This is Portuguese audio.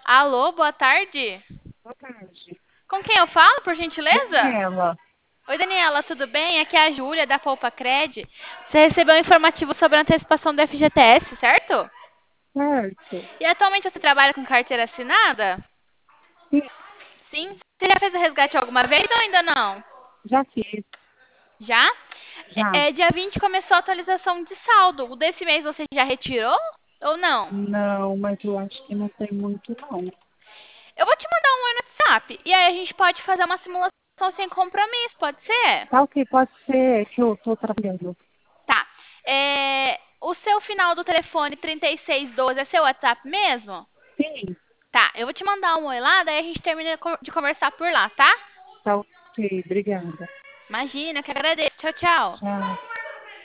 Alô, boa tarde. Boa tarde. Com quem eu falo, por gentileza? Daniela, Oi, Daniela, tudo bem? Aqui é a Júlia, da Poupa Cred. Você recebeu um informativo sobre a antecipação do FGTS, certo? certo? E atualmente você trabalha com carteira assinada? Sim, Sim. Você já fez o resgate alguma vez ou ainda não? já fiz, Já? já. Dia 20 começou a atualização de saldo. O desse mês você já retirou ou não? Não, mas eu acho que não tem muito, não. Eu vou te mandar um oi no WhatsApp. E aí a gente pode fazer uma simulação sem compromisso, pode ser? Tá ok, pode ser que eu tô trabalhando. Tá. O seu final do telefone 3612 é seu WhatsApp mesmo? Sim, Tá, eu vou te mandar um oi lá, daí a gente termina de conversar por lá, tá? tá ok, obrigada. Imagina, que agradeço. Tchau, tchau. Tchau.